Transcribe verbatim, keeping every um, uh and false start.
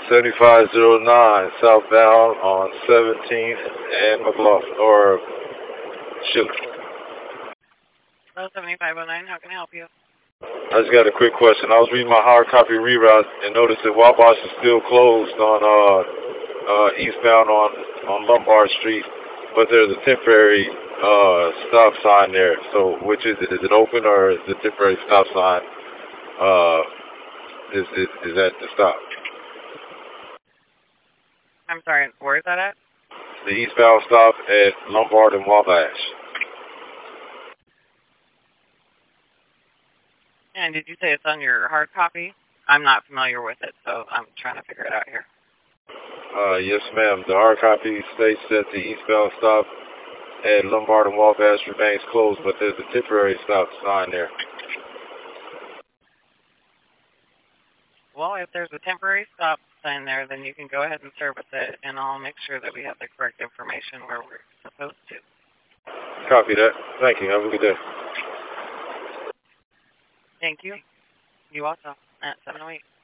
seventy-five oh nine southbound on seventeenth and McLaughlin, or Sugar. Hello, seventy-five oh nine, how can I help you? I just got a quick question. I was reading my hard copy reroute and noticed that Wabash is still closed on uh, uh, eastbound on, on Lombard Street, but there's a temporary uh, stop sign there. So which is it? Is it open or is the temporary stop sign uh, is, is, is at the stop? I'm sorry, where is that at? The eastbound stop at Lombard and Wabash. And did you say it's on your hard copy? I'm not familiar with it, so I'm trying to figure it out here. Uh, yes, ma'am. The hard copy states that the eastbound stop at Lombard and Wabash remains closed, but there's a temporary stop sign there. Well, if there's a temporary stop sign there, then you can go ahead and service it, and I'll make sure that we have the correct information where we're supposed to. Copy that. Thank you. Have a good day. Thank you. You also, at seven oh eight.